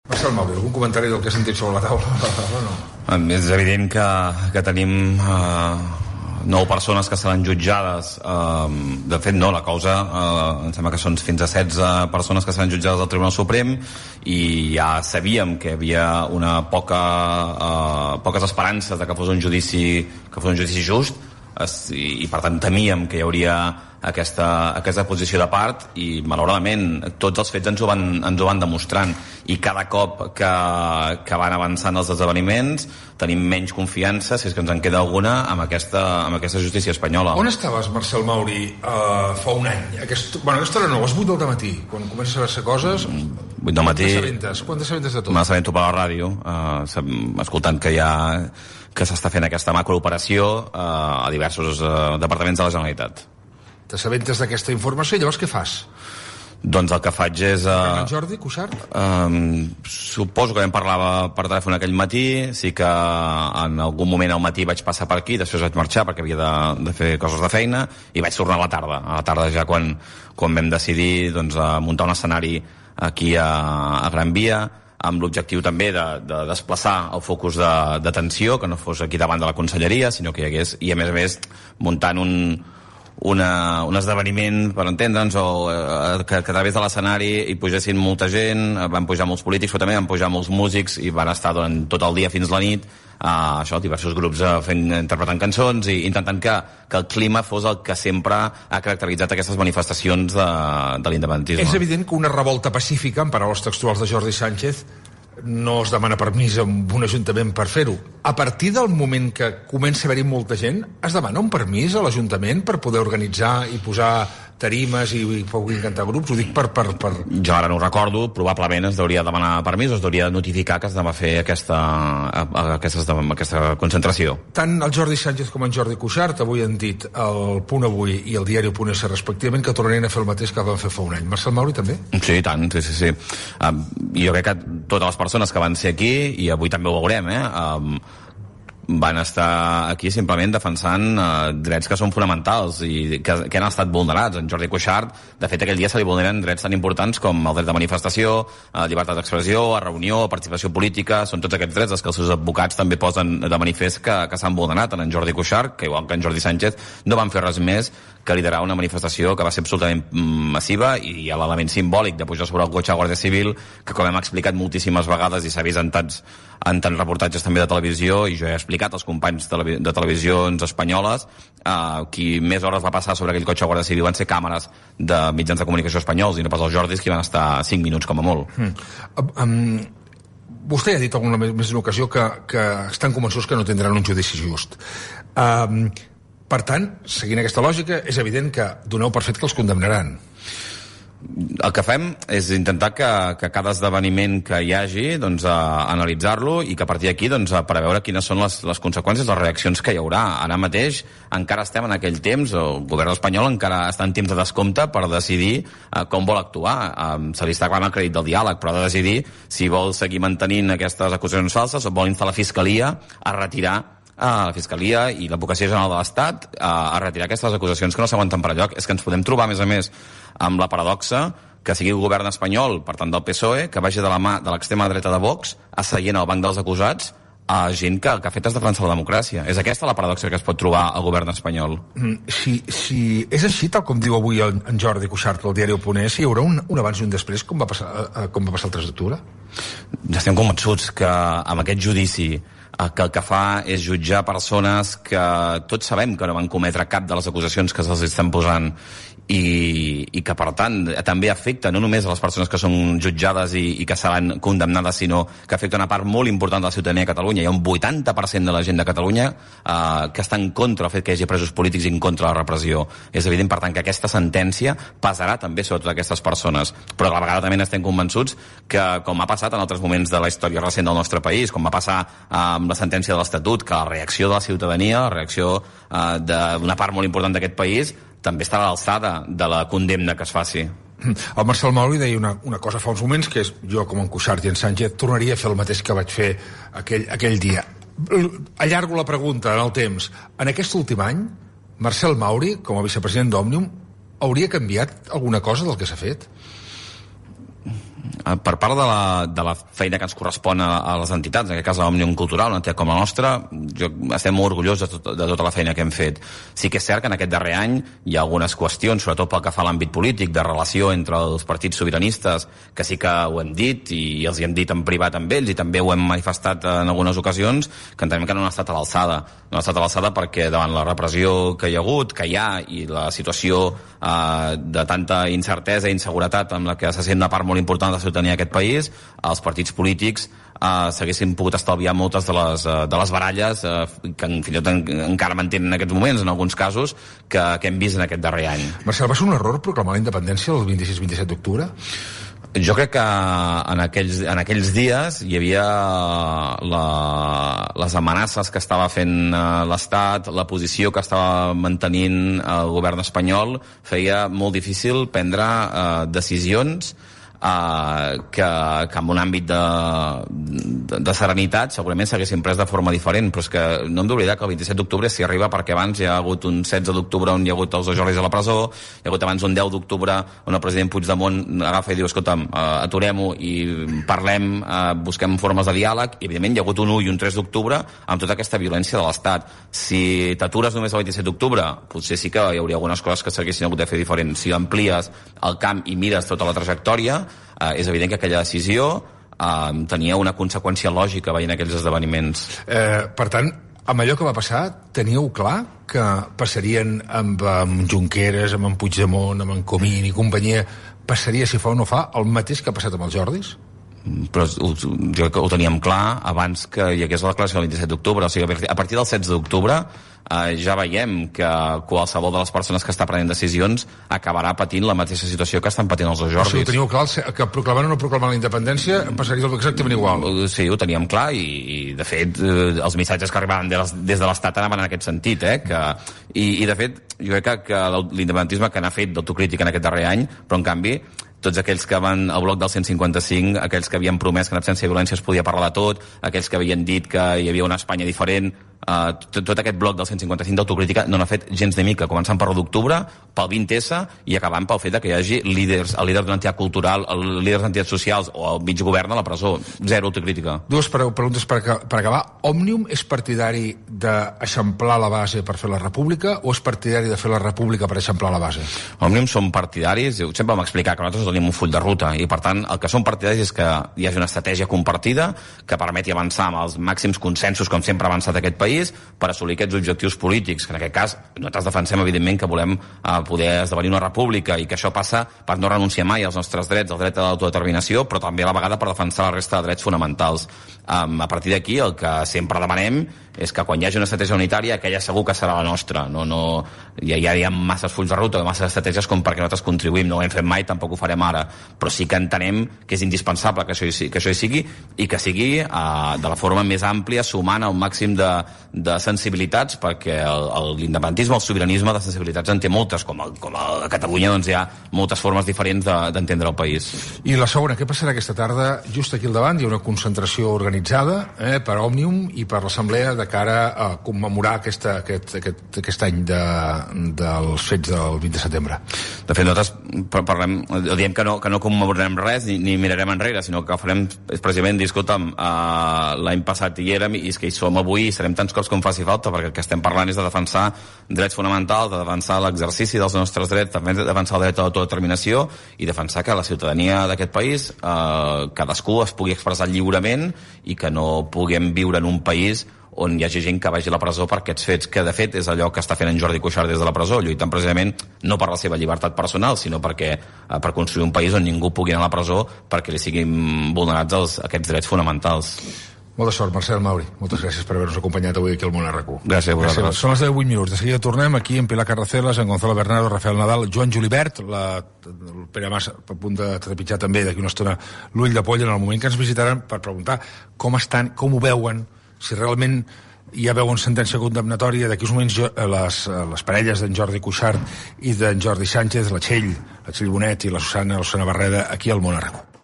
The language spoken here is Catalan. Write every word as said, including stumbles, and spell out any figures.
Marcel Mauri, algun comentari del que sentim sobre la taula? No. És evident que, que tenim uh, nou persones que seran jutjades. Uh, de fet, no, la causa uh, em sembla que són fins a setze persones que seran jutjades al Tribunal Suprem, i ja sabíem que hi havia una poca, uh, poques esperances de que fos un judici, que fos un judici just, i, i per tant temíem que hi hauria aquesta, aquesta posició de part, i malauradament tots els fets ens ho van, ens ho van demostrant, i cada cop que, que van avançant els esdeveniments tenim menys confiança, si és que ens en queda alguna, amb aquesta, amb aquesta justícia espanyola. On estaves, Marcel Mauri, uh, fa un any? Aquest, bueno, aquesta hora no, a les vuit del matí, quan comences a saber coses. vuit del matí. Quantes sabentes? Quantes sabentes de tot? M'assabento per la ràdio, uh, escoltant que hi ha que s'està fent aquesta macrooperació uh, a diversos uh, departaments de la Generalitat. T'assabentes d'aquesta informació i llavors què fas? Doncs el que faig és... Uh, en Jordi Cuixart? Um, suposo que vam parlar per telèfon aquell matí, sí que en algun moment al matí vaig passar per aquí, després vaig marxar perquè havia de, de fer coses de feina, i vaig tornar a la tarda. A la tarda ja quan, quan vam decidir doncs, muntar un escenari aquí a, a Gran Via, amb l'objectiu també de, de desplaçar el focus d'atenció, que no fos aquí davant de la conselleria, sinó que hi hagués, i a més a més muntant un, una, un esdeveniment, per entendre'ns, o eh, que, que a través de l'escenari hi pugessin molta gent, van pujar molts polítics, però també van pujar molts músics, i van estar durant tot el dia fins la nit, Uh, això, diversos grups uh, fent, interpretant cançons i intentant que, que el clima fos el que sempre ha caracteritzat aquestes manifestacions de, de l'independentisme. És evident que una revolta pacífica, en paraules textuals de Jordi Sánchez, no es demana permís a un ajuntament per fer-ho. A partir del moment que comença a haver-hi molta gent, es demana un permís a l'Ajuntament per poder organitzar i posar tarimes i, i puguin cantar grups? Ho dic per, per, per... Jo ara no ho recordo, probablement es hauria de demanar permís, o es hauria de notificar que es demà fer aquesta, aquesta, aquesta concentració. Tant el Jordi Sánchez com en Jordi Cuixart avui han dit al Punt Avui i al diari Punt S respectivament que tornarien a fer el mateix que van fer fa un any. Marcel Mauri també? Sí, tant, sí, sí, sí. Um, jo crec que totes les persones que van ser aquí, i avui també ho veurem, eh, um, van estar aquí simplement defensant uh, drets que són fonamentals i que, que han estat vulnerats. En Jordi Cuixart, de fet, aquell dia se li vulneren drets tan importants com el dret de manifestació, uh, llibertat d'expressió, a reunió, a participació política. Són tots aquests drets els que els seus advocats també posen de manifest que, que s'han vulnerat. En Jordi Cuixart, que igual que en Jordi Sánchez, no van fer res més que liderar una manifestació que va ser absolutament massiva, i hi ha l'element simbòlic de pujar sobre el cotxe a Guàrdia Civil, que com hem explicat moltíssimes vegades i s'ha vist en tants, en tants reportatges també de televisió, i jo he explicat als companys de, de televisions espanyoles, eh, qui més hores va passar sobre aquell cotxe a Guàrdia Civil van ser càmeres de mitjans de comunicació espanyols, i no pas els Jordis, que van estar cinc minuts com a molt. Mm. Um, vostè ha dit alguna més d'una ocasió que, que estan convençuts que no tindran un judici just. Um, Per tant, seguint aquesta lògica, és evident que doneu per fet que els condemnaran. El que fem és intentar que, que cada esdeveniment que hi hagi, doncs, a analitzar-lo, i que a partir d'aquí, doncs, a preveure quines són les, les conseqüències, les reaccions que hi haurà. Ara mateix encara estem en aquell temps, el govern espanyol encara està en temps de descompte per decidir uh, com vol actuar. Um, se li està acabant el crèdit del diàleg, però ha de decidir si vol seguir mantenint aquestes acusacions falses o vol instar la Fiscalia a retirar a la Fiscalia i l'Advocacia General de l'Estat a, a retirar aquestes acusacions que no s'aguanten per lloc. És que ens podem trobar, a més a més, amb la paradoxa que sigui el govern espanyol, per tant del P S O E, que vagi de la mà de l'extrema dreta de Vox a seient al banc dels acusats a gent que, que ha fet és defensar la democràcia. És aquesta la paradoxa que es pot trobar al govern espanyol. Mm, si, si és així, tal com diu avui en, en Jordi Cuixart al diari El Punt S, hi haurà un, un abans i un després, com va passar, eh, com va passar el tres d'octubre? Ja estem convençuts que amb aquest judici que el que fa és jutjar persones que tots sabem que no van cometre cap de les acusacions que se'ls estan posant, i, i que per tant també afecta no només a les persones que són jutjades i, i que seran condemnades, sinó que afecta una part molt important de la ciutadania de Catalunya. Hi ha un vuitanta per cent de la gent de Catalunya eh, que està en contra del fet que hi hagi presos polítics i en contra de la repressió. És evident, per tant, que aquesta sentència pesarà també sobre totes aquestes persones, però a la vegada també estem convençuts que, com ha passat en altres moments de la història recent del nostre país, com va passar eh, amb la sentència de l'Estatut, que la reacció de la ciutadania, la reacció eh, d'una part molt important d'aquest país, també estarà a l'alçada de la condemna que es faci. El Marcel Mauri deia una, una cosa fa uns moments, que és jo, com en Cuixart i en Sánchez, tornaria a fer el mateix que vaig fer aquell, aquell dia. Allargo la pregunta en el temps. En aquest últim any, Marcel Mauri, com a vicepresident d'Òmnium, hauria canviat alguna cosa del que s'ha fet? per part de la, de la feina que ens correspon a, a les entitats, en aquest cas a Òmnium Cultural, una entitat com la nostra, jo estem molt orgullosos de, tot, de tota la feina que hem fet. Sí que és cert que en aquest darrer any hi ha algunes qüestions, sobretot pel que fa a l'àmbit polític, de relació entre els partits sobiranistes, que sí que ho hem dit, i els hi hem dit en privat amb ells, i també ho hem manifestat en algunes ocasions, que entenem que no han estat a l'alçada. No han estat a l'alçada perquè davant la repressió que hi ha hagut, que hi ha, i la situació eh, de tanta incertesa i inseguretat amb la que se sent una part molt important de la ciutadania d'aquest país, els partits polítics eh, s'haguessin pogut estalviar moltes de les, eh, de les baralles eh, que fins i tot en, encara mantenen en aquests moments, en alguns casos, que, que hem vist en aquest darrer any. Marcel, va ser un error proclamar la independència el vint-i-sis vint-i-set d'octubre? Jo crec que en aquells, en aquells dies hi havia la, les amenaces que estava fent l'Estat, la posició que estava mantenint el govern espanyol feia molt difícil prendre eh, decisions Uh, que, que en un àmbit de, de, de serenitat segurament s'haguessin pres de forma diferent, però és que no hem d'oblidar que el vint-i-set d'octubre s'hi arriba perquè abans hi ha hagut un setze d'octubre on hi ha hagut els dos Jordis a la presó, hi ha hagut abans un deu d'octubre on el president Puigdemont agafa i diu, escolta'm, uh, aturem-ho i parlem, uh, busquem formes de diàleg, i evidentment hi ha hagut un u i un tres d'octubre amb tota aquesta violència de l'Estat. Si t'atures només el vint-i-set d'octubre, potser sí que hi hauria algunes coses que s'haguessin hagut de fer diferents. Si amplies el camp i mires tota la trajectòria, Uh, és evident que aquella decisió uh, tenia una conseqüència lògica veient aquells esdeveniments. Eh, per tant, amb allò que va passar, teníeu clar que passarien amb, amb Junqueras, amb en Puigdemont, amb en Comín i companyia, passaria, si fa o no fa, el mateix que ha passat amb els Jordis? Però ho, jo ho teníem clar abans que hi hagués la declaració del vint-i-set d'octubre, o sigui, a partir del setze d'octubre eh, ja veiem que qualsevol de les persones que està prenent decisions acabarà patint la mateixa situació que estan patint els dos Jordis. O sigui, ho teníeu clar, que proclamant o no proclamant la independència passaria exactament igual. Sí, ho teníem clar, i, i de fet eh, els missatges que arribaven des, des de l'Estat anaven en aquest sentit, eh, que, i, i de fet jo crec que, que l'independentisme que n'ha fet d'autocrítica en aquest darrer any, però en canvi tots aquells que van al bloc del cent cinquanta-cinc, aquells que havien promès que en absència de violència es podia parlar de tot, aquells que havien dit que hi havia una Espanya diferent, uh, tot, tot aquest bloc del cent cinquanta-cinc d'autocrítica no n'ha fet gens de mica, començant per l'u d'octubre, pel vint essa i acabant pel fet que hi hagi líders, el líder d'una entitat cultural, el líder d'entitats socials o el mig govern a la presó. Zero autocrítica. Dues preguntes per, per acabar. Òmnium és partidari d'eixamplar la base per fer la república o és partidari de fer la república per eixamplar la base? Òmnium som partidaris, sempre vam explicar que nosaltres tenim un full de ruta i per tant el que som partidaris és que hi hagi una estratègia compartida que permeti avançar amb els màxims consensos com sempre ha avançat aquest país per assolir aquests objectius polítics, que en aquest cas nosaltres defensem evidentment que volem eh, poder esdevenir una república i que això passa per no renunciar mai als nostres drets, al dret a l'autodeterminació, però també a la vegada per defensar la resta de drets fonamentals. Um, a partir d'aquí el que sempre demanem és que quan hi hagi una estratègia unitària aquella segur que serà la nostra. No, no, ja, ja hi ha masses fulls de ruta, masses estratègies com perquè nosaltres contribuïm, no ho hem fet mai, tampoc ho farem ara, però sí que entenem que és indispensable que això hi, que això hi sigui i que sigui uh, de la forma més àmplia, sumant el màxim de, de sensibilitats, perquè l'independentisme, el sobiranisme de sensibilitats en té moltes, com a, com a Catalunya doncs, hi ha moltes formes diferents d'entendre de, el país. I la segona, què passarà aquesta tarda? Just aquí al davant hi ha una concentració organitzada eh, per Òmnium i per l'Assemblea de cara a commemorar aquesta, aquest, aquest, aquest any de, dels fets del vint de setembre. De fet, nosaltres parlem, diem que no, que no commemorarem res ni, ni mirarem enrere, sinó que farem és precisament dir, escolta'm, uh, l'any passat hi érem i és que hi som avui i serem tants cops com faci falta, perquè el que estem parlant és de defensar drets fonamentals, de defensar l'exercici dels nostres drets, també de defensar el dret a l'autodeterminació i defensar que la ciutadania d'aquest país uh, cadascú es pugui expressar lliurement i que no puguem viure en un país on hi hagi gent que vagi a la presó per aquests fets, que de fet és allò que està fent en Jordi Cuixart des de la presó, lluitant precisament no per la seva llibertat personal, sinó perquè eh, per construir un país on ningú pugui anar a la presó perquè li siguin vulnerats els, aquests drets fonamentals. Molta sort, Marcel Mauri. Moltes gràcies per haver-nos acompanyat avui aquí al Món R Q. Gràcies a vosaltres. Gràcies. Són les deu i vuit minuts. De seguida tornem aquí en Pilar Carracelas, en Gonzalo Bernardo, Rafael Nadal, Joan Julibert, la, el Pere Mas a punt de trepitjar també d'aquí una estona l'ull de poll en el moment que ens visitaran per preguntar com estan, com ho veuen, si realment ja veuen sentència condemnatòria d'aquí uns moments les, les parelles d'en Jordi Cuixart i d'en Jordi Sánchez, la Txell, la Txell Bonet i la Susana, la Susana Barreda, aquí al Món R Q.